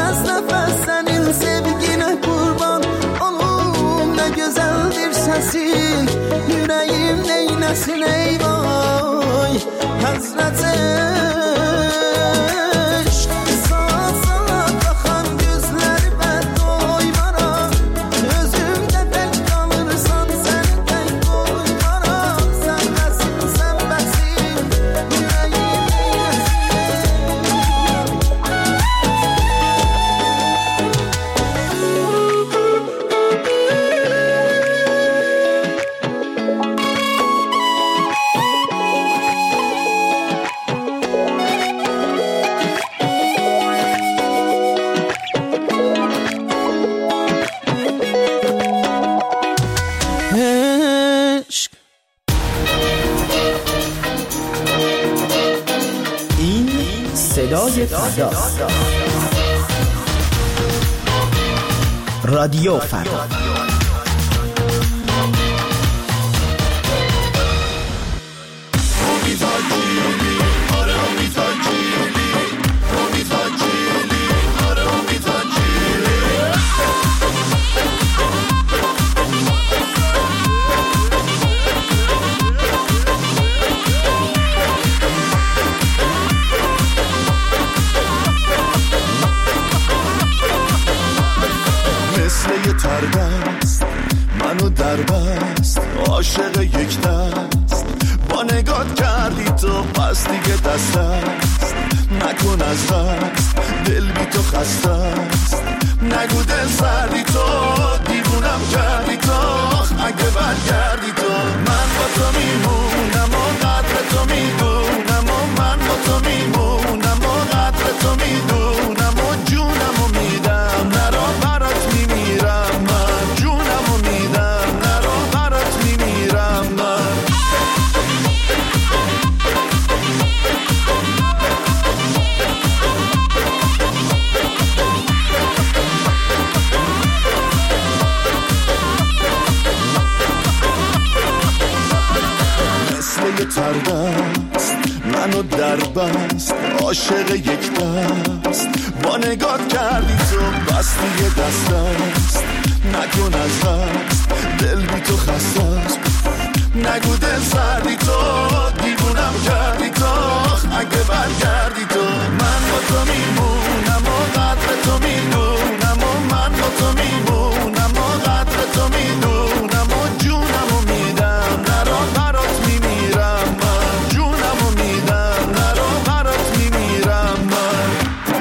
nefes nefes senin sevgine kurban olum, ne güzeldir sesi, yüreğim neylesin ey vay Hazreti. رادیو فردا. منو در بست عاشق یک دست، با نگات کردی تو پس دیگه دست است، نکن از دست دل بی تو خسته است، نگو دل سردی تو دیوونم کردی تو، اگه برگردی تو من با تو میمونم و قدر تو میدونم و من با تو میمونم و قدر تو میدونم و جونم و میدم نرا برات میمیرم من، جونم و میدم نرا برات میمیرم من. مثل یه تردست منو در بست عاشق یک دست، با نگات کردی تو بس دیگه دست است، نکن از دست دل بی تو خسته است، نگو دل سردی تو دیوونم کردی تو، اگه برگردی تو من با تو میمونم و قدر تو میدونم و من با تو میمونم و قدر تو میدونم و جونم و میدم نرا برات میمیرم من، جونم و میدم نرا برات میمیرم من.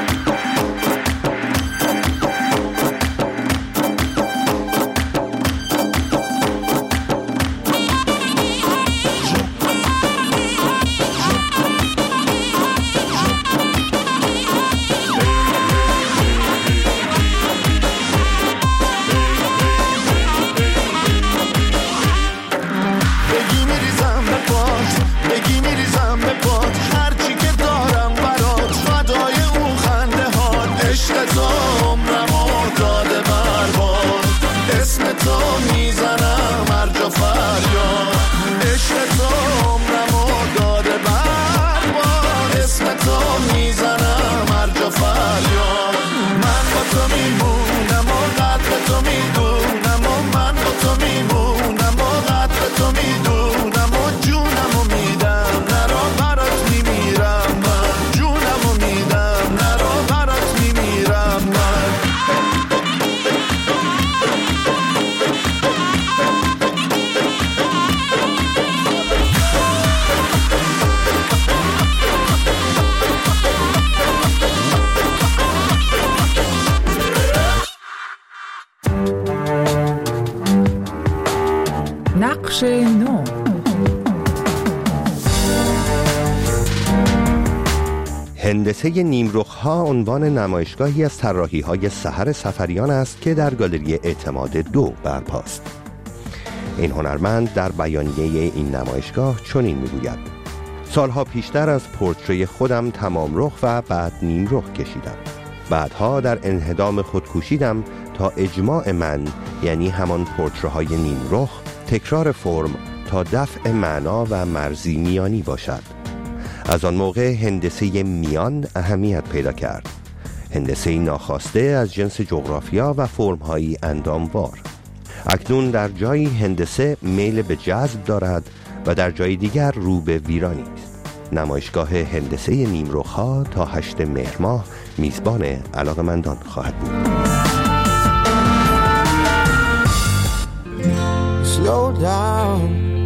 نقش نو. هندسه نیمرخ‌ها عنوان نمایشگاهی از طراحی‌های سحر سفریان است که در گالری اعتماد 2 برپاست. این هنرمند در بیانیه این نمایشگاه چنین می‌گوید: سالها پیشتر از پورتری خودم تمام رخ و بعد نیم رخ کشیدم. بعدها در انهدام خود کوشیدم تا اجماع من، یعنی همان پورترهای نیم رخ، تکرار فرم تا دفع معنا و مرزی میانی باشد. از آن موقع هندسه میان اهمیت پیدا کرد. هندسه ناخواسته از جنس جغرافیا و فرم‌هایی انداموار. اکنون در جایی هندسه میل به جذب دارد و در جای دیگر رو به ویرانی است. نمایشگاه هندسه نیمرخ‌ها تا 8 مهر ماه میزبان علاقه‌مندان خواهد بود. Slow down,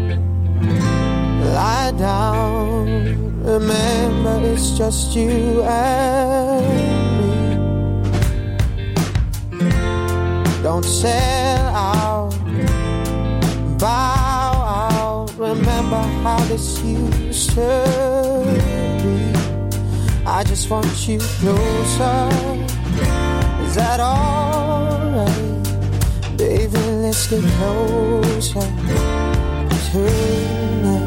lie down, remember it's just you and me. Don't sell out, bow out, remember how this used to be. I just want you closer, is that alright? Baby, let's get closer tonight.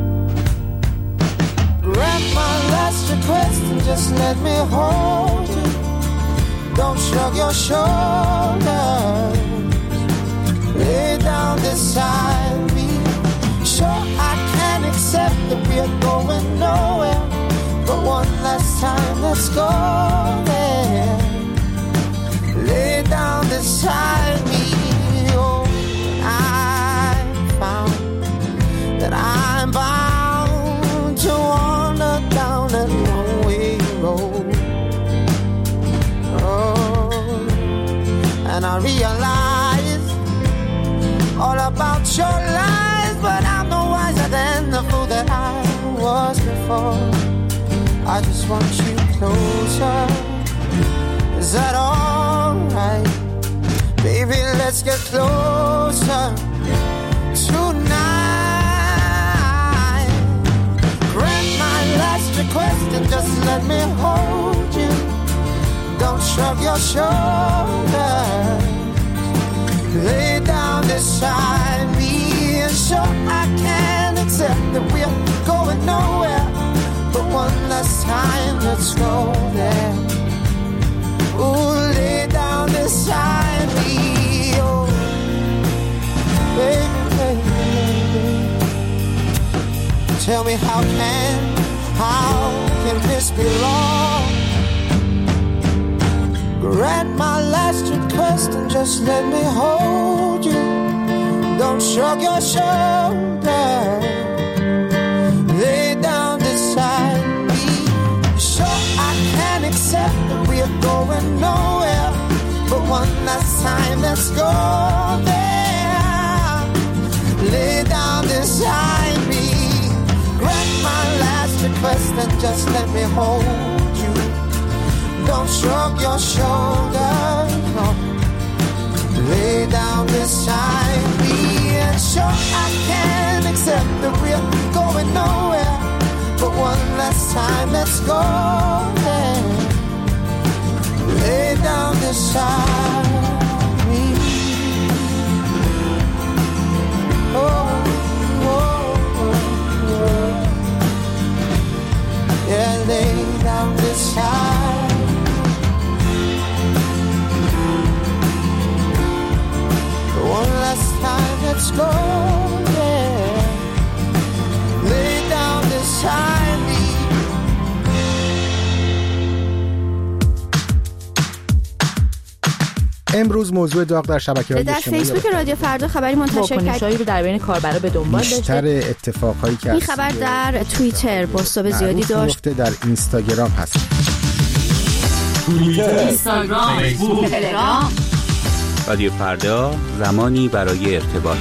Grant my last request and just let me hold you. Don't shrug your shoulders. Lay down beside me. Sure, I can accept that we're going nowhere, but one last time, let's go there. Lay down beside me. Oh, I found that I'm bound to wander down that one-way road. Oh, and I realize all about your lies, but I'm no wiser than the fool that I was before. I just want you closer. Is that alright? Baby, let's get closer tonight. Grant my last request and just let me hold you. Don't shrug your shoulders. Lay down beside me. And sure, I can accept that we're going nowhere, but one last time, let's go there. Ooh, lay down beside me, oh, baby, baby, baby. Tell me how can this be wrong? Grant my last request and just let me hold you. Don't shrug your shoulders. Lay down beside me. Sure, I can accept that we're going nowhere, but one last time, let's go there. Lay down beside me. Grant my last request and just let me hold you. Don't shrug your shoulders, no. Lay down beside me. And sure, I can accept that we're going nowhere, but one last time, let's go there. Lay down beside me. Oh, oh, oh, oh. Yeah, lay down beside. One last time, let's go there. Lay down beside me. امروز موضوع داغ در شبکه‌های اجتماعی در فیسبوک رادیو فردا خبری منتشر کرد رو در بین کاربرا به دنبال داشته. بیشتر اتفاقایی که این خبر در توییتر پست‌های زیادی داشت. در اینستاگرام هست. اینستاگرام، فیسبوک، تلگرام. رادیو فردا، زمانی برای ارتباط.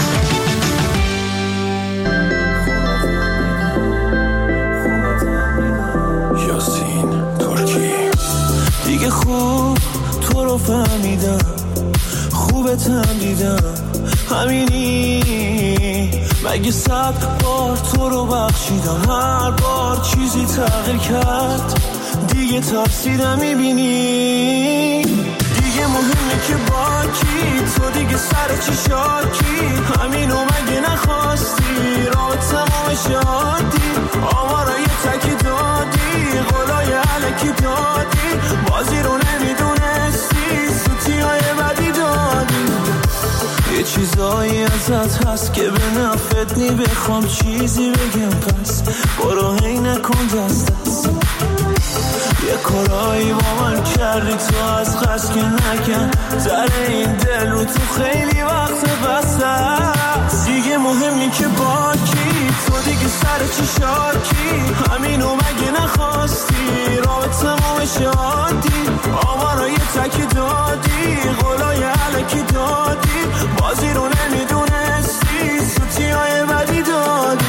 یاسین ترکی. دیگه خوب تو رو فهمیدم، خوبتم دیدم، همینی مگه 100 بار تو رو بخشیدم، هر بار چیزی تغییر کرد، دیگه تفسیر میبینی، دیگه مهمه که با کی، تو دیگه سر چی شاکی، همینو مگه نخواستی، راه تمام شادی، آمارای تکی دادی، قولای علکی دادی، بازی رو نمیدونستی، سوتیای بدی دادی، یه چیزایی ازت هست که به نفت نی، بخوام چیزی بگم پس برو هی نکن دست دست، یه کارایی با من کردی تو از قصد که نکن زره این دل رو تو خیلی وقت بسته است دیگه مهمی که با کی تو دیگه سر چی شاکی همینو مگه نخواستی رابطمو شادی آمارای تکی دادی قولای علکی دادی بازی رو نمیدونستی سوتی های بدی دادی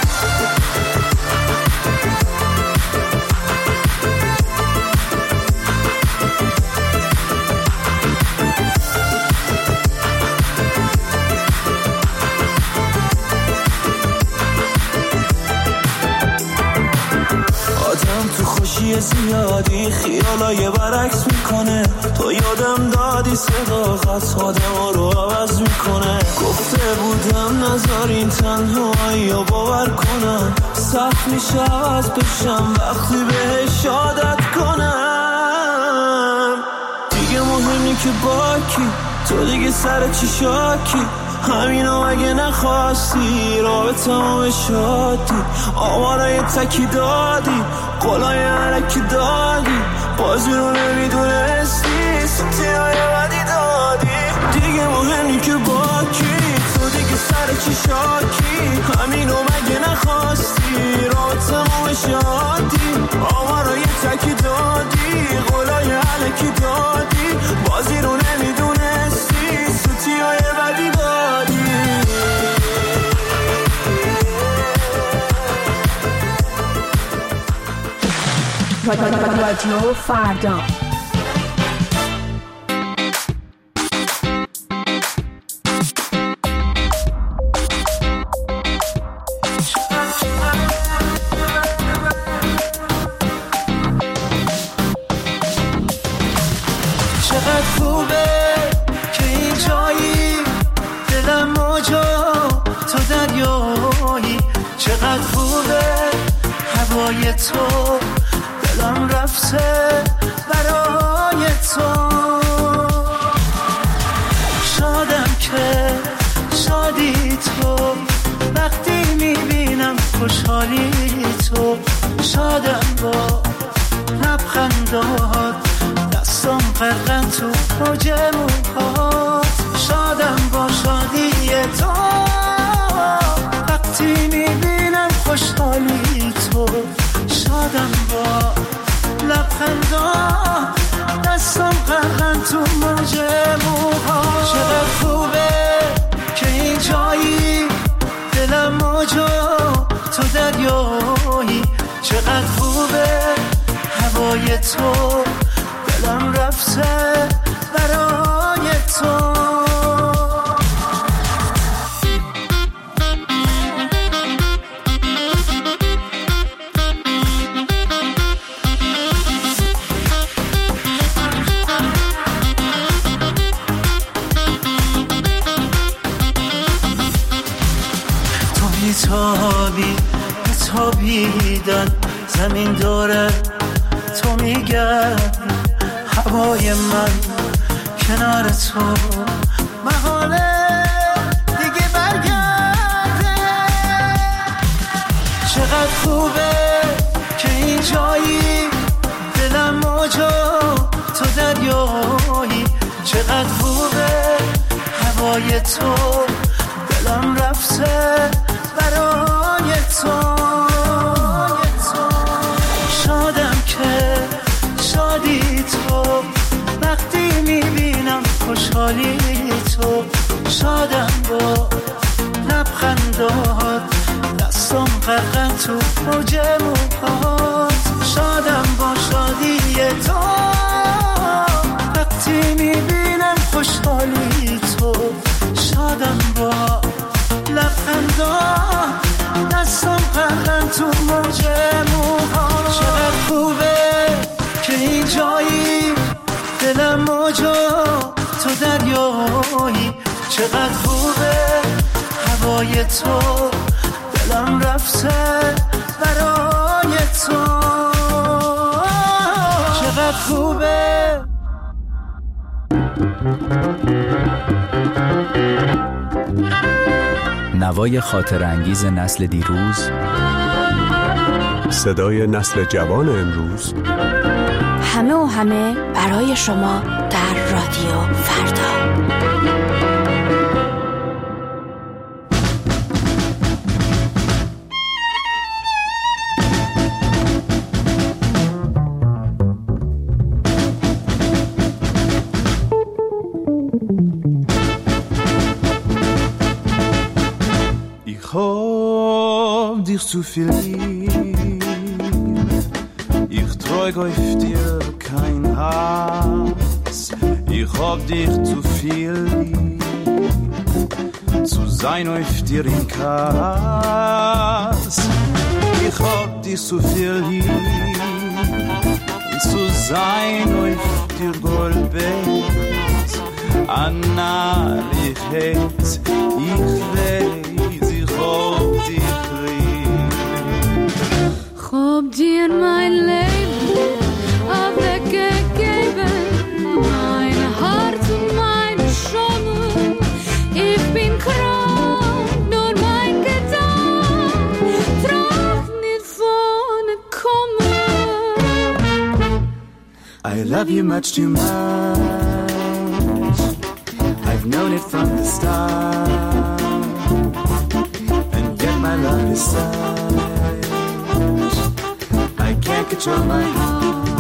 تو خوشی زیادی خیالای برعکس میکنه تو یادم دادی صداقت آدم رو عوض میکنه گفته بودم نذارین تنهایی رو باور کنم سخت میشه عوض بشم وقتی بهش عادت کنم دیگه مهمی که با کی تو دیگه سر چی شاکی همینو مگه نخواستی رابطمو به شادی آمارای تکی دادی قولای علکی دادی بازی رو نمیدونستی سوتی های بدی دادی دیگه مهمی که با کی تو دیگه سر چی شاکی همینو مگه نخواستی رابطمو به شادی آمارای تکی دادی قولای علکی دادی بازی رو نمیدونستی سوتی های بدی دادی رادیو فردا چقدر خوبه که این جایی دلم موجا تو دریایی چقدر خوبه هوای تو دلم رفته برای تو شادم که شادی تو وقتی میبینم خوشحالی تو شادم با لبخندات دستم غرقن تو موج موهات شادم با شادی تو وقتی میبینم خوشحالی تو شادم با لبخندات دستم غرقن تو موج موهات چقدر خوبه که این جایی دلم موجا تو دریایی چقدر خوبه هوای تو دلم رفته برای تو میتابی بتابیدن زمین داره تو میگردی هوای من کنار تو محاله دیگه برگرده چقدر خوبه که این جایی دلم موجا تو دریایی چقدر خوبه هوای تو دلم رفته برای تو شادم که شادی تو وقتی میبینم خوشحالی تو شادم با لبخندات دستم غرقن تو موج موهات شادم با شادی تو وقتی میبینم خوشحالی تو شادم با لبخندات دستم غرقن تو موج موهات چقدر خوبه که این جایی دلم موجا تو دریایی چقدر خوبه هوای تو دلم رفته برای تو چقدر خوبه نوای خاطر انگیز نسل دیروز، صدای نسل جوان امروز، همه و همه برای شما در رادیو فردا. Dich zu viel lieb, ich trug auf dir kein Hass, ich hab dich zu viel lieb, zu sein auf dir in Kass, ich hab dich zu viel lieb, zu sein auf dir Goldbett, Anna, ich hätt, ich weiß, ich hab dich Hab dir mein Leben weggegeben, mein Herz und meine Schöne. Ich bin krank, nur mein Gedanke tragt nicht vorne kommen. I love you much too much, I've known it from the start, and yet my love is such I can't control my heart.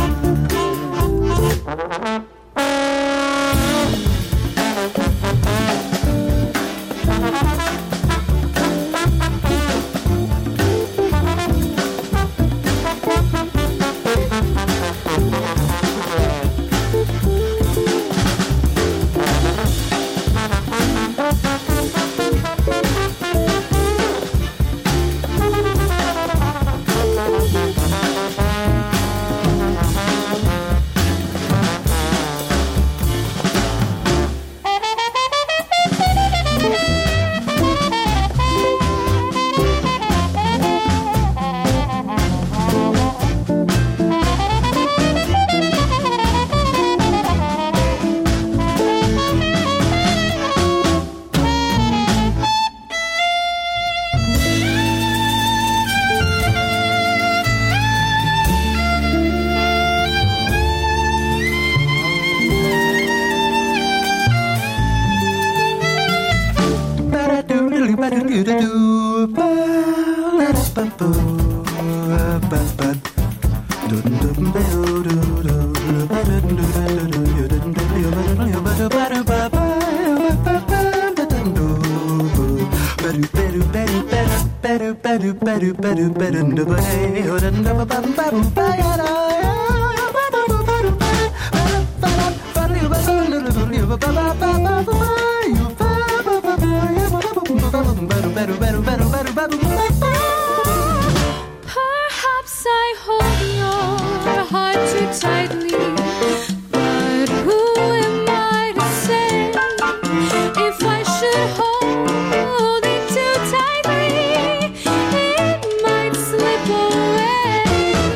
Perhaps I hold your heart too tightly, but who am I to say if I should hold it too tightly, it might slip away.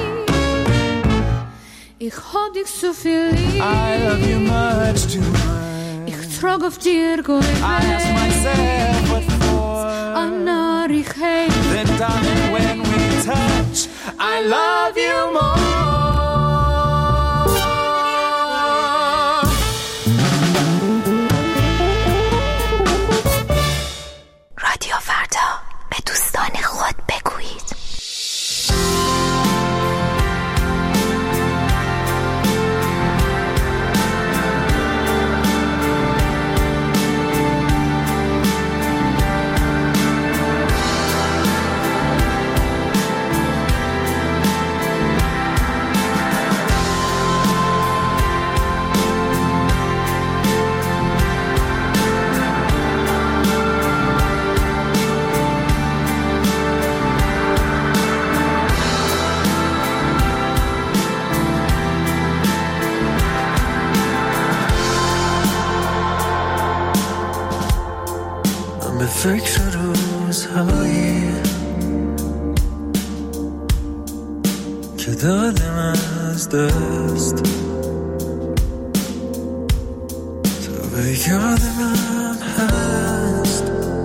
Ich hab dich so viel lieb, I love you much too much, ich trag auf dir Gold. I ask myself what for, Anna, ich hate. then darling when we touch, I love you more. رادیو فردا، به دوستان خود بگویید. فکر روزهایی که دادم از دست، تو به یادم هست.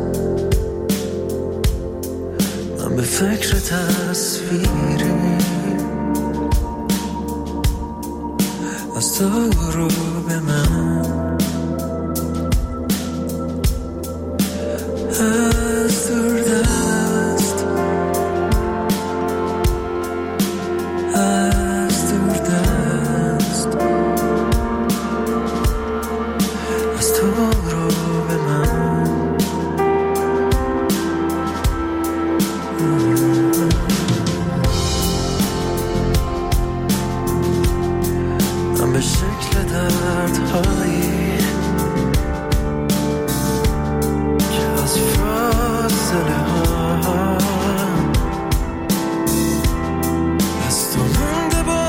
من به فکر تصویری تو رو به من، از دور دست، از دور دست، از تو رو به من. من به شکل دردهایی که از فاصله ها از تو مونده با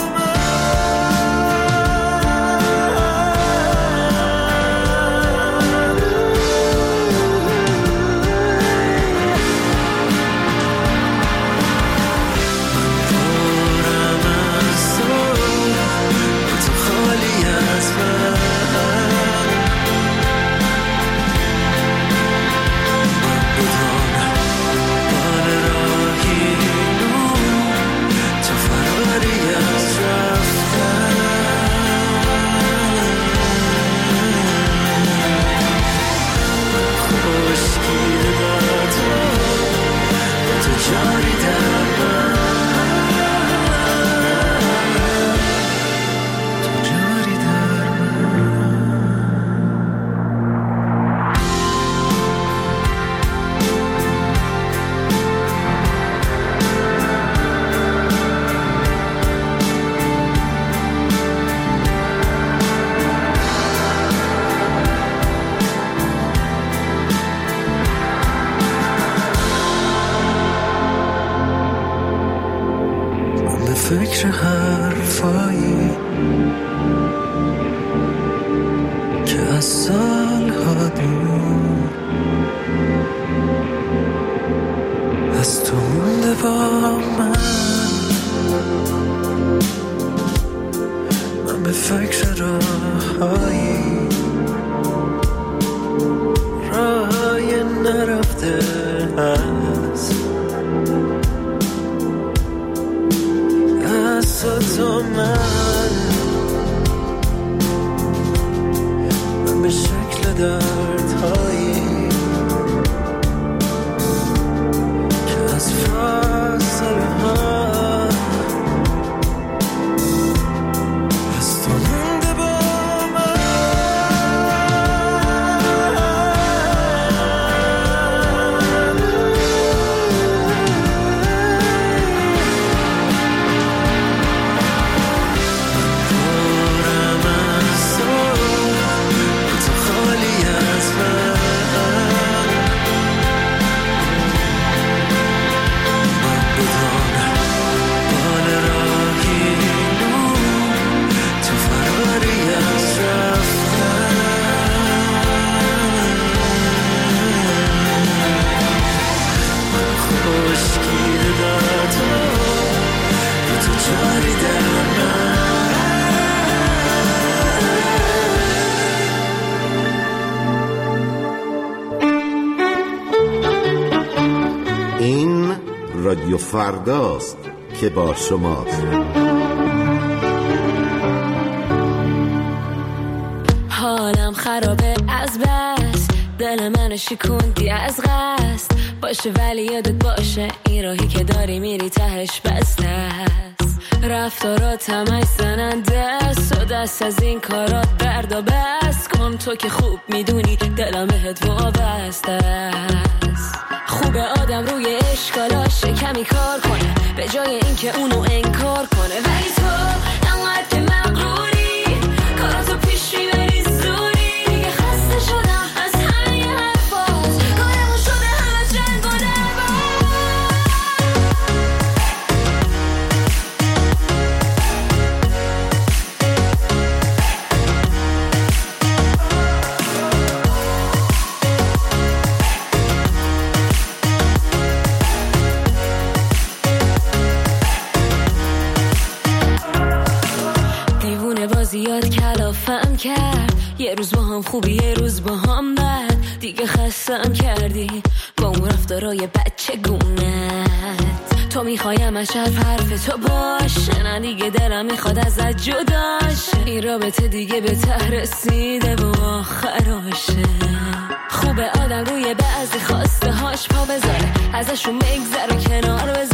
فکر حرفایی که از سالها دور از تو مونده با من. من به فکر راهایی، راهی نرفته هست تو من به شکل دردهایی که از فاصله ها از تو مونده با این رادیو فرداست که با شماست. حالم خرابه از بس، دل منو شکوندی از قصد. باشه ولی یادت باشه این راهی که داری میری تهش بسته است. رفتارات همش زننده است و دست از این کارات بردا بس کن. تو که خوب میدونی دلم بهت وابسته است. خوبه آدم روی اشکالاش کمی کار کنه به جای اینکه اونو انکار کنه. ولی تو انقدر که مغروری کاراتو پیش میبری زوری. دیگه خسته شدم از همه حرفات، کارمون شده همه جنگ و زیاد کلافم کرد. یه روز با هم خوبی یه روز با هم بد. دیگه خستم کردی با اون رفتارای بچه گونت. تو میخوایم از حرف تو باشه، نه دیگه دلم میخواد ازت جداش. این رابطه دیگه به ته رسیده و آخراشه. خوبه آدم روی بعضی خواسته هاش پا بذاره، ازشون بگذره کنار بذاره.